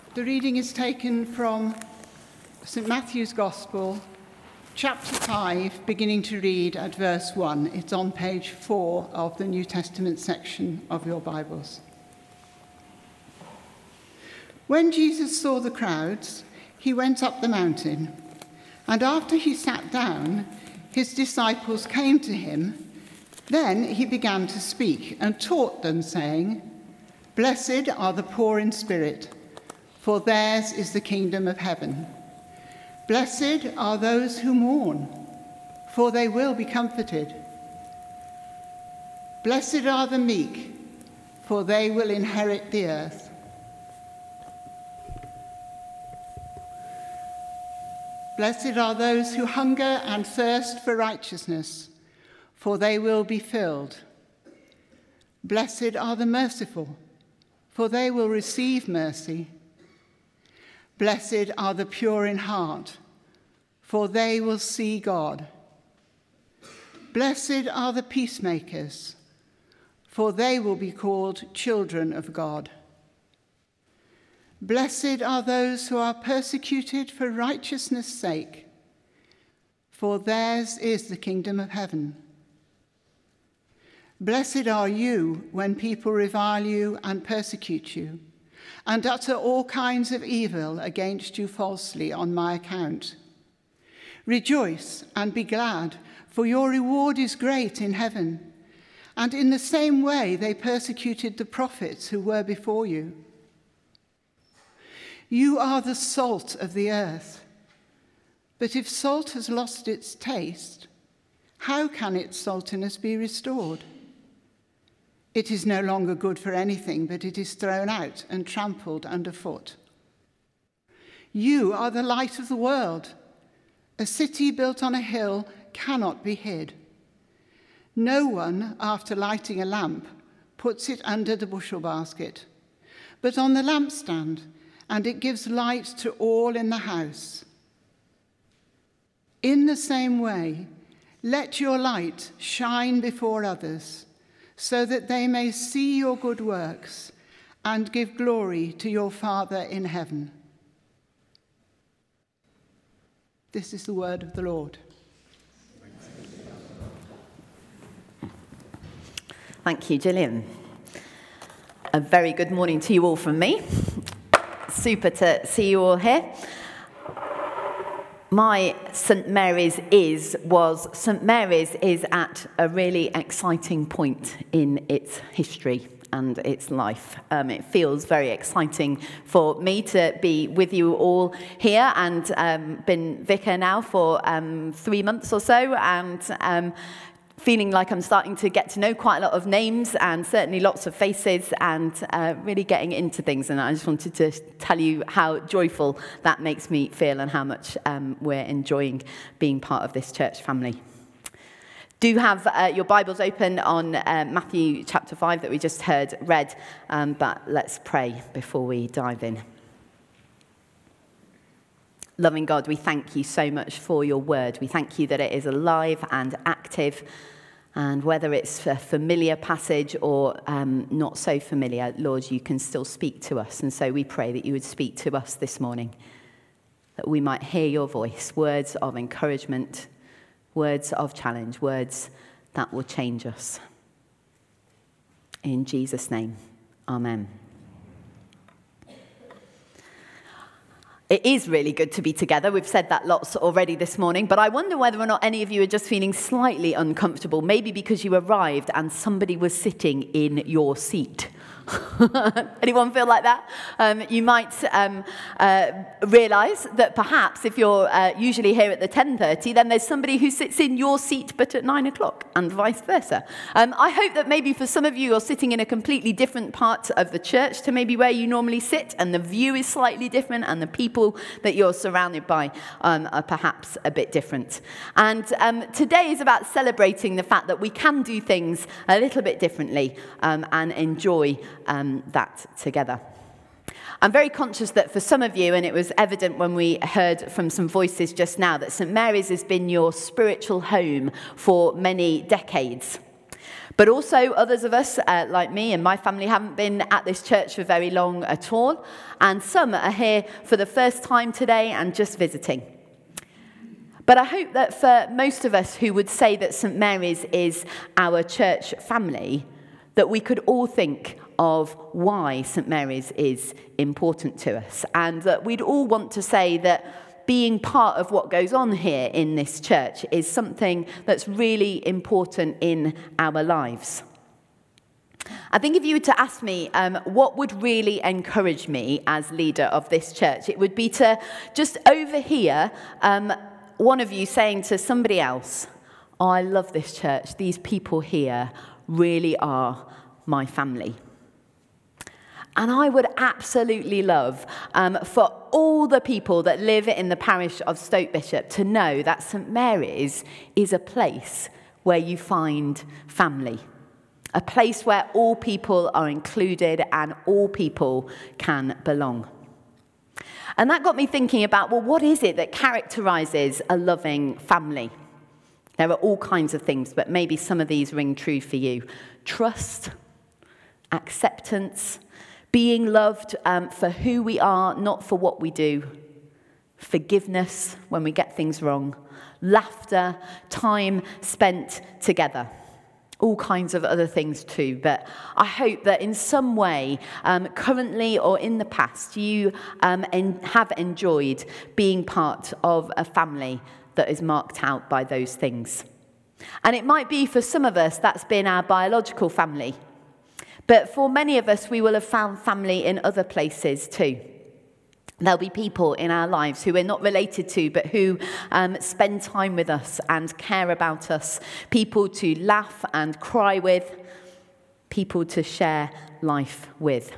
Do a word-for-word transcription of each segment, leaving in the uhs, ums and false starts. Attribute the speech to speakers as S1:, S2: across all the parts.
S1: The reading is taken from Saint Matthew's Gospel, chapter five, beginning to read at verse one. It's on page four of the New Testament section of your Bibles. When Jesus saw the crowds, he went up the mountain, and after he sat down, his disciples came to him. Then he began to speak and taught them, saying, "Blessed are the poor in spirit, for theirs is the kingdom of heaven. Blessed are those who mourn, for they will be comforted. Blessed are the meek, for they will inherit the earth. Blessed are those who hunger and thirst for righteousness, for they will be filled. Blessed are the merciful, for they will receive mercy. Blessed are the pure in heart, for they will see God. Blessed are the peacemakers, for they will be called children of God. Blessed are those who are persecuted for righteousness' sake, for theirs is the kingdom of heaven. Blessed are you when people revile you and persecute you, and utter all kinds of evil against you falsely on my account. Rejoice and be glad, for your reward is great in heaven. And in the same way they persecuted the prophets who were before you. You are the salt of the earth. But if salt has lost its taste, how can its saltiness be restored? It is no longer good for anything, but it is thrown out and trampled underfoot. You are the light of the world. A city built on a hill cannot be hid. No one, after lighting a lamp, puts it under the bushel basket, but on the lampstand, and it gives light to all in the house. In the same way, let your light shine before others, so that they may see your good works and give glory to your Father in heaven." This is the word of the Lord.
S2: Thank you, Gillian. A very good morning to you all from me. Super to see you all here. My St Mary's is was St Mary's is at a really exciting point in its history and its life. Um, it feels very exciting for me to be with you all here, and um, been vicar now for um, three months or so, and um, feeling like I'm starting to get to know quite a lot of names and certainly lots of faces, and uh, really getting into things. And I just wanted to tell you how joyful that makes me feel and how much um, we're enjoying being part of this church family. Do have uh, your Bibles open on uh, Matthew chapter five that we just heard read, um, but let's pray before we dive in. Loving God, we thank you so much for your word. We thank you that it is alive and active, and whether it's a familiar passage or um, not so familiar, Lord, you can still speak to us. And so we pray that you would speak to us this morning, that we might hear your voice, words of encouragement, words of challenge, words that will change us. In Jesus' name, amen. It is really good to be together. We've said that lots already this morning, but I wonder whether or not any of you are just feeling slightly uncomfortable, maybe because you arrived and somebody was sitting in your seat. Anyone feel like that? Um, you might um, uh, realise that perhaps if you're uh, usually here at the ten thirty, then there's somebody who sits in your seat but at nine o'clock, and vice versa. Um, I hope that maybe for some of you, you're sitting in a completely different part of the church to maybe where you normally sit, and the view is slightly different, and the people that you're surrounded by um, are perhaps a bit different. And um, today is about celebrating the fact that we can do things a little bit differently um, and enjoy Um, that together. I'm very conscious that for some of you, and it was evident when we heard from some voices just now, that St Mary's has been your spiritual home for many decades. But also others of us, uh, like me and my family, haven't been at this church for very long at all. And some are here for the first time today and just visiting. But I hope that for most of us who would say that St Mary's is our church family, that we could all think of why St Mary's is important to us. And that we'd all want to say that being part of what goes on here in this church is something that's really important in our lives. I think if you were to ask me um, what would really encourage me as leader of this church, it would be to just overhear um, one of you saying to somebody else, "Oh, I love this church. These people here really are my family." And I would absolutely love um, for all the people that live in the parish of Stoke Bishop to know that St Mary's is a place where you find family, a place where all people are included and all people can belong. And that got me thinking about, well, what is it that characterises a loving family? There are all kinds of things, but maybe some of these ring true for you. Trust, acceptance, being loved um, for who we are, not for what we do. Forgiveness when we get things wrong. Laughter, time spent together. All kinds of other things too. But I hope that in some way, um, currently or in the past, you um, en- have enjoyed being part of a family that is marked out by those things. And it might be for some of us, that's been our biological family. But for many of us, we will have found family in other places too. There'll be people in our lives who we're not related to, but who um, spend time with us and care about us. People to laugh and cry with. People to share life with.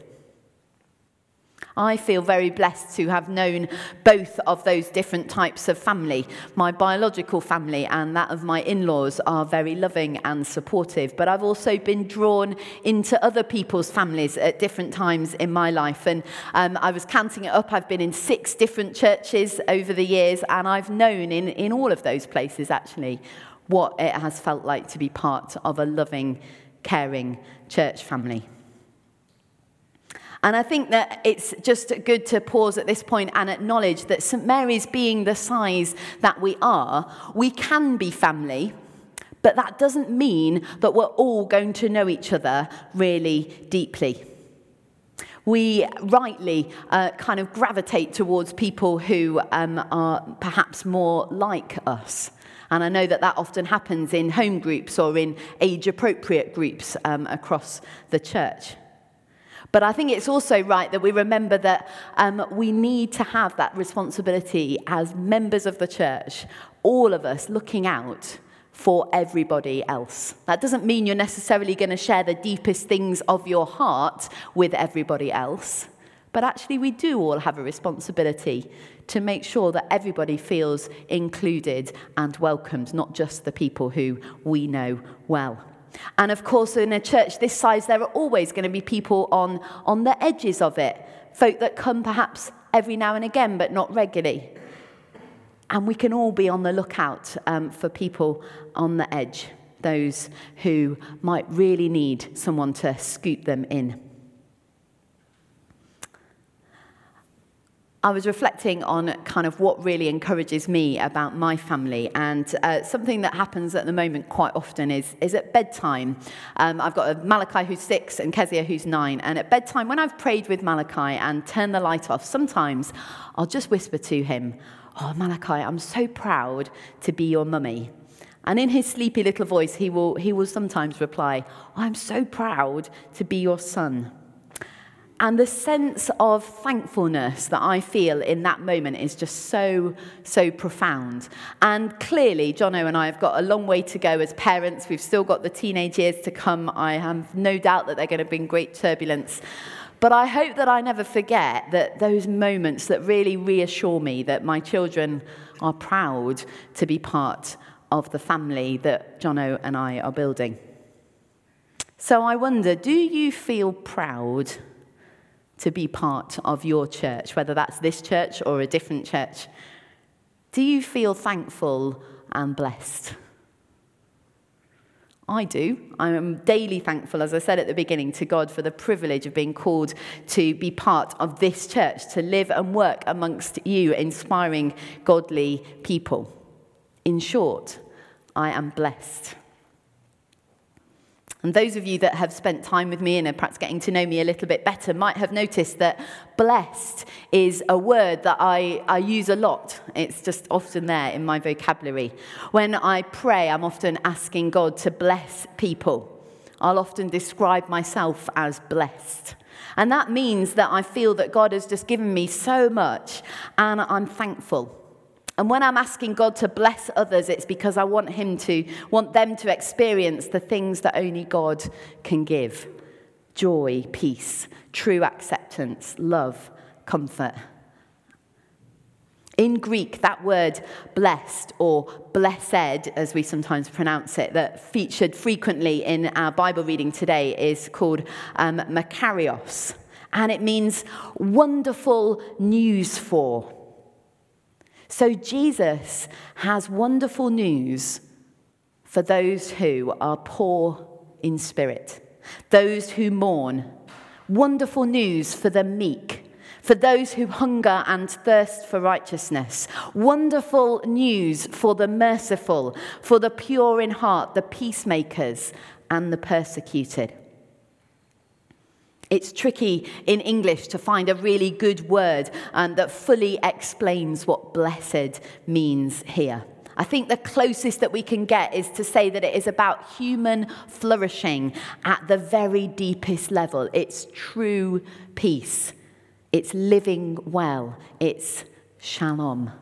S2: I feel very blessed to have known both of those different types of family. My biological family and that of my in-laws are very loving and supportive, but I've also been drawn into other people's families at different times in my life. And um, I was counting it up. I've been in six different churches over the years, and I've known in, in all of those places, actually, what it has felt like to be part of a loving, caring church family. And I think that it's just good to pause at this point and acknowledge that St Mary's being the size that we are, we can be family, but that doesn't mean that we're all going to know each other really deeply. We rightly uh, kind of gravitate towards people who um, are perhaps more like us. And I know that that often happens in home groups or in age-appropriate groups um, across the church. But I think it's also right that we remember that um, we need to have that responsibility as members of the church, all of us looking out for everybody else. That doesn't mean you're necessarily going to share the deepest things of your heart with everybody else, but actually we do all have a responsibility to make sure that everybody feels included and welcomed, not just the people who we know well. And of course, in a church this size, there are always going to be people on, on the edges of it, folk that come perhaps every now and again, but not regularly. And we can all be on the lookout um, for people on the edge, those who might really need someone to scoop them in. I was reflecting on kind of what really encourages me about my family, and uh, something that happens at the moment quite often is, is at bedtime. Um, I've got a Malachi who's six and Kezia who's nine, and at bedtime when I've prayed with Malachi and turned the light off, sometimes I'll just whisper to him, "Oh, Malachi, I'm so proud to be your mummy." And in his sleepy little voice, he will, he will sometimes reply, "Oh, I'm so proud to be your son." And the sense of thankfulness that I feel in that moment is just so, so profound. And clearly, Jono and I have got a long way to go as parents. We've still got the teenage years to come. I have no doubt that they're going to bring great turbulence. But I hope that I never forget that those moments that really reassure me that my children are proud to be part of the family that Jono and I are building. So I wonder, do you feel proud to be part of your church, whether that's this church or a different church? Do you feel thankful and blessed? I do. I am daily thankful, as I said at the beginning, to God for the privilege of being called to be part of this church, to live and work amongst you, inspiring godly people. In short, I am blessed. And those of you that have spent time with me and are perhaps getting to know me a little bit better might have noticed that blessed is a word that I, I use a lot. It's just often there in my vocabulary. When I pray, I'm often asking God to bless people. I'll often describe myself as blessed. And that means that I feel that God has just given me so much, and I'm thankful. And when I'm asking God to bless others, it's because I want him to, want them to experience the things that only God can give. Joy, peace, true acceptance, love, comfort. In Greek, that word blessed, or blessed, as we sometimes pronounce it, that featured frequently in our Bible reading today is called um, makarios. And it means wonderful news for. So Jesus has wonderful news for those who are poor in spirit, those who mourn, wonderful news for the meek, for those who hunger and thirst for righteousness, wonderful news for the merciful, for the pure in heart, the peacemakers, and the persecuted. It's tricky in English to find a really good word um, that fully explains what blessed means here. I think the closest that we can get is to say that it is about human flourishing at the very deepest level. It's true peace. It's living well. It's shalom.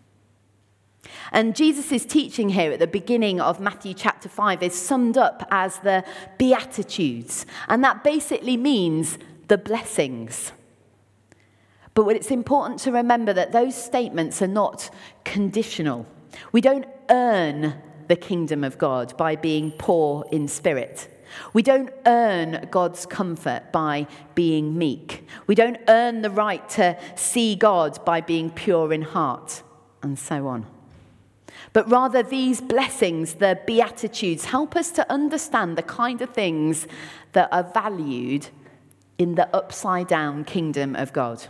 S2: And Jesus' teaching here at the beginning of Matthew chapter five is summed up as the Beatitudes. And that basically means the blessings. But it's important to remember that those statements are not conditional. We don't earn the kingdom of God by being poor in spirit. We don't earn God's comfort by being meek. We don't earn the right to see God by being pure in heart, and so on. But rather, these blessings, the Beatitudes, help us to understand the kind of things that are valued in the upside-down kingdom of God.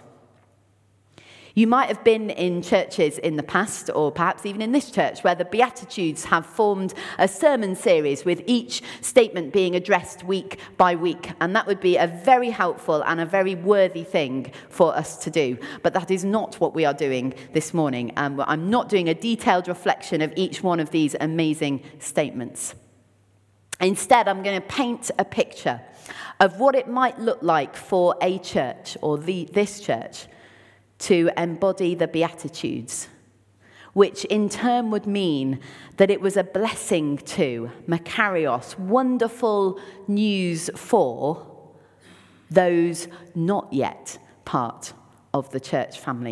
S2: You might have been in churches in the past, or perhaps even in this church, where the Beatitudes have formed a sermon series with each statement being addressed week by week. And that would be a very helpful and a very worthy thing for us to do. But that is not what we are doing this morning. Um, I'm not doing a detailed reflection of each one of these amazing statements. Instead, I'm going to paint a picture of what it might look like for a church, or the, this church, to embody the Beatitudes, which in turn would mean that it was a blessing to, makarios, wonderful news for those not yet part of the church family.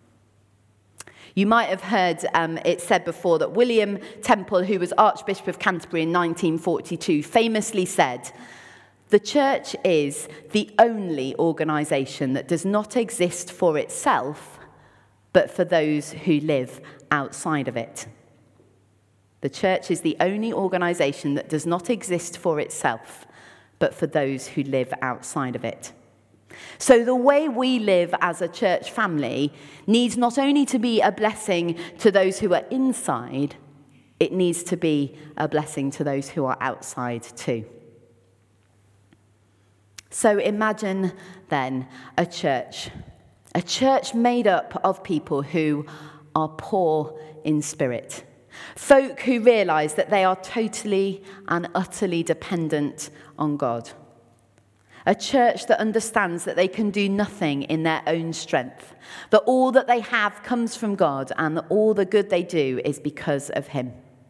S2: You might have heard um, it said before that William Temple, who was Archbishop of Canterbury in nineteen forty-two, famously said, "The church is the only organisation that does not exist for itself, but for those who live outside of it." The church is the only organisation that does not exist for itself, but for those who live outside of it. So the way we live as a church family needs not only to be a blessing to those who are inside, it needs to be a blessing to those who are outside too. So imagine then a church, a church made up of people who are poor in spirit, folk who realise that they are totally and utterly dependent on God. A church that understands that they can do nothing in their own strength, that all that they have comes from God and that all the good they do is because of him.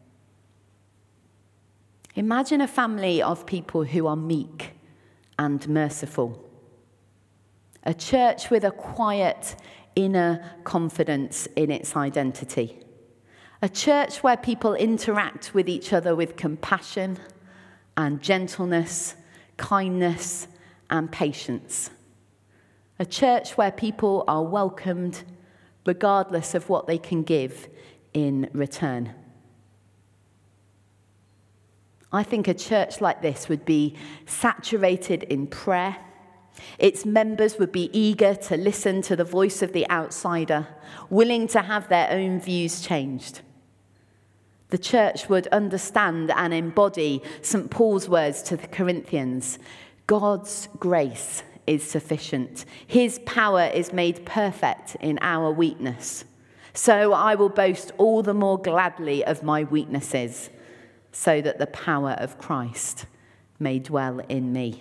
S2: Imagine a family of people who are meek and merciful. A church with a quiet inner confidence in its identity. A church where people interact with each other with compassion and gentleness, kindness, and patience. A church where people are welcomed regardless of what they can give in return. I think a church like this would be saturated in prayer. Its members would be eager to listen to the voice of the outsider, willing to have their own views changed. The church would understand and embody Saint Paul's words to the Corinthians. God's grace is sufficient. His power is made perfect in our weakness. So I will boast all the more gladly of my weaknesses, so that the power of Christ may dwell in me.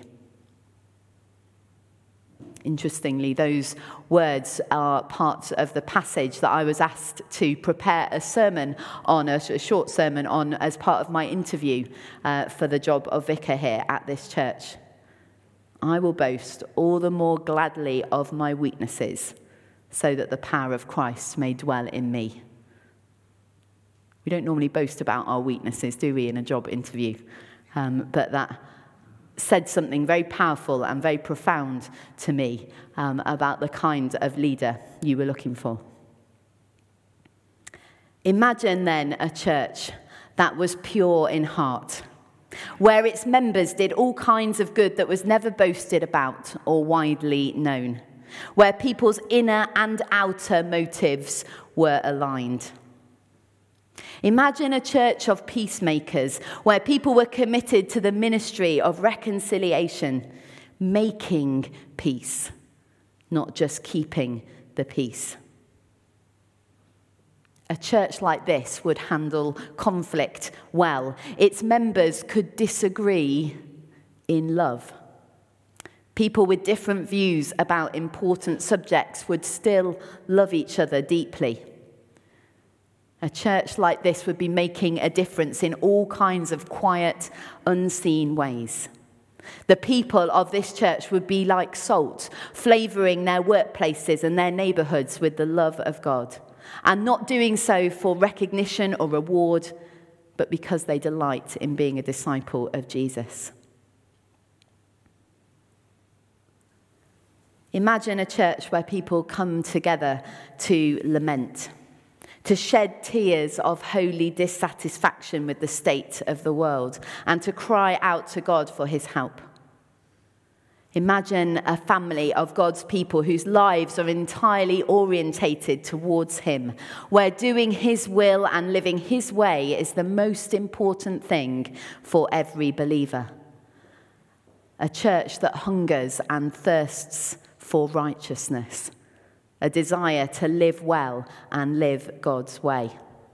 S2: Interestingly, those words are part of the passage that I was asked to prepare a sermon on, a short sermon on, as part of my interview uh, for the job of vicar here at this church. I will boast all the more gladly of my weaknesses, so that the power of Christ may dwell in me. We don't normally boast about our weaknesses, do we, in a job interview? Um, but that said something very powerful and very profound to me um, about the kind of leader you were looking for. Imagine then a church that was pure in heart, where its members did all kinds of good that was never boasted about or widely known, where people's inner and outer motives were aligned. Imagine a church of peacemakers, where people were committed to the ministry of reconciliation, making peace, not just keeping the peace. A church like this would handle conflict well. Its members could disagree in love. People with different views about important subjects would still love each other deeply. A church like this would be making a difference in all kinds of quiet, unseen ways. The people of this church would be like salt, flavouring their workplaces and their neighbourhoods with the love of God, and not doing so for recognition or reward, but because they delight in being a disciple of Jesus. Imagine a church where people come together to lament, to shed tears of holy dissatisfaction with the state of the world, and to cry out to God for his help. Imagine a family of God's people whose lives are entirely orientated towards him, where doing his will and living his way is the most important thing for every believer. A church that hungers and thirsts for righteousness, a desire to live well and live God's way.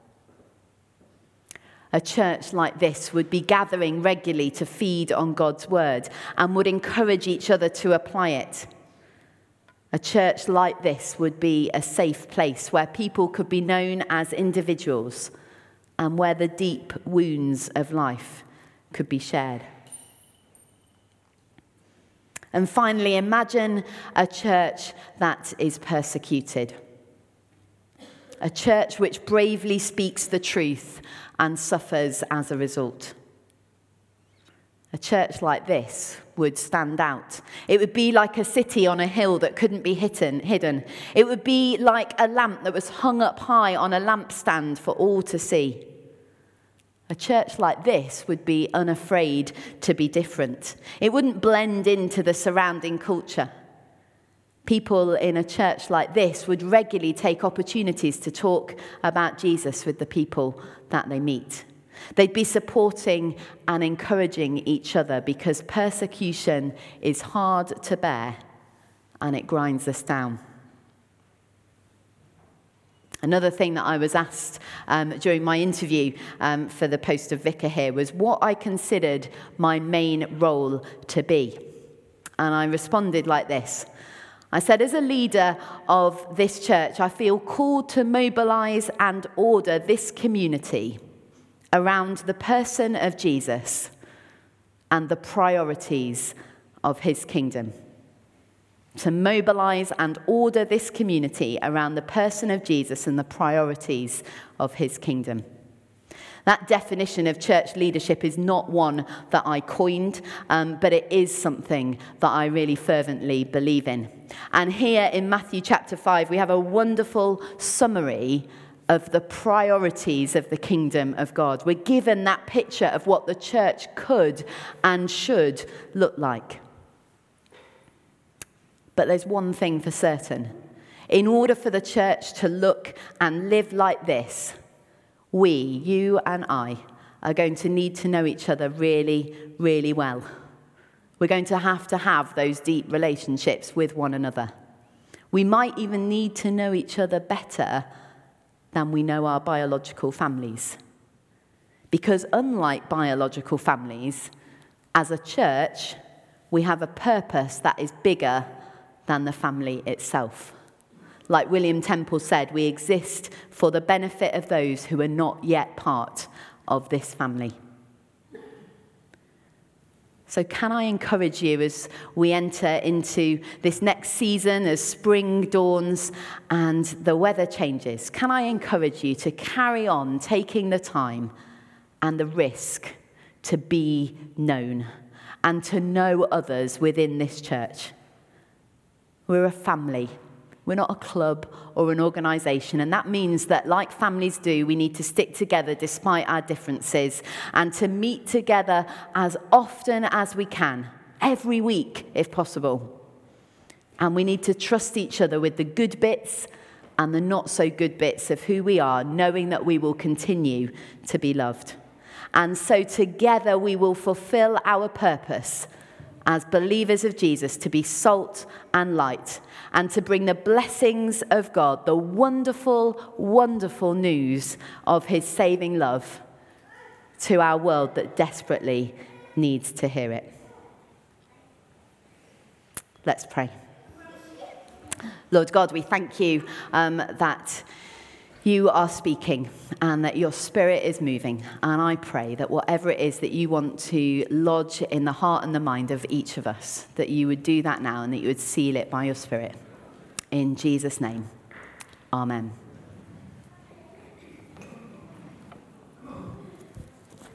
S2: A church like this would be gathering regularly to feed on God's word and would encourage each other to apply it. A church like this would be a safe place where people could be known as individuals and where the deep wounds of life could be shared. And finally, imagine a church that is persecuted. A church which bravely speaks the truth and suffers as a result. A church like this would stand out. It would be like a city on a hill that couldn't be hidden. It would be like a lamp that was hung up high on a lampstand for all to see. A church like this would be unafraid to be different. It wouldn't blend into the surrounding culture. People in a church like this would regularly take opportunities to talk about Jesus with the people that they meet. They'd be supporting and encouraging each other because persecution is hard to bear and it grinds us down. Another thing that I was asked um, during my interview um, for the post of vicar here was what I considered my main role to be. And I responded like this. I said, as a leader of this church, I feel called to mobilise and order this community around the person of Jesus and the priorities of his kingdom. To mobilise and order this community around the person of Jesus and the priorities of his kingdom. That definition of church leadership is not one that I coined, um, but it is something that I really fervently believe in. And here in Matthew chapter five, we have a wonderful summary of the priorities of the kingdom of God. We're given that picture of what the church could and should look like. But there's one thing for certain. In order for the church to look and live like this, we, you and I, are going to need to know each other really, really well. We're going to have to have those deep relationships with one another. We might even need to know each other better than we know our biological families. Because unlike biological families, as a church, we have a purpose that is bigger than the family itself. Like William Temple said, we exist for the benefit of those who are not yet part of this family. So can I encourage you as we enter into this next season, as spring dawns and the weather changes, can I encourage you to carry on taking the time and the risk to be known and to know others within this church? We're a family. We're not a club or an organisation, and that means that, like families do, we need to stick together despite our differences and to meet together as often as we can, every week if possible. And we need to trust each other with the good bits and the not so good bits of who we are, knowing that we will continue to be loved. And so together we will fulfill our purpose as believers of Jesus, to be salt and light, and to bring the blessings of God, the wonderful, wonderful news of his saving love to our world that desperately needs to hear it. Let's pray. Lord God, we thank you um, that you are speaking and that your spirit is moving. And I pray that whatever it is that you want to lodge in the heart and the mind of each of us, that you would do that now and that you would seal it by your spirit. In Jesus' name, amen.